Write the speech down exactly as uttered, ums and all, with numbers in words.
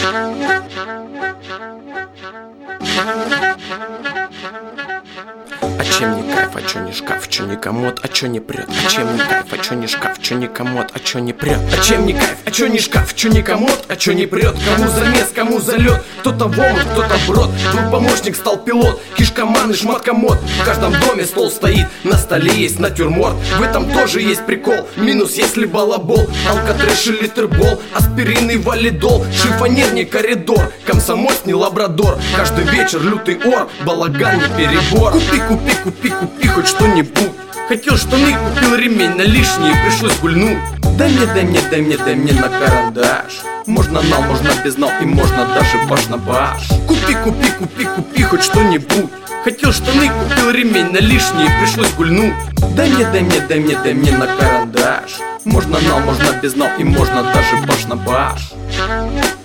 А чем не кайф, а чё не шкаф, чё не комод, а чё не прёт? А чем не кайф, а чё не шкаф, чё не комод, а чё не прёт? А чем не кайф, а чё не шкаф, чё не комод, а чё не прёт? Кому замес, кому залет, кто-то в омут, кто-то брод. Твой помощник стал пилот, кишкоман и шмат комод. В каждом доме стол стоит, на столе есть натюрморт. В этом тоже есть прикол, минус если балабол. Алкотрэш и литербол, аспирин и валидол. Шифонерный коридор, комсомольс не лабрадор. Каждый вечер лютый ор, балаган не перебор. Купи, купи, купи, купи хоть что-нибудь. Хотел штаны, купил ремень на лишние, пришлось гульнуть. Дай мне, дай мне, дай мне, дай мне на карандаш. Можно нал, можно без нал и можно даже баш на баш. Купи, купи, купи, купи хоть что-нибудь. Хотел штаны, купил ремень на лишние, пришлось гульнуть. Дай мне, дай мне, дай мне, дай мне на карандаш. Можно нал, можно без нал и можно даже баш на баш.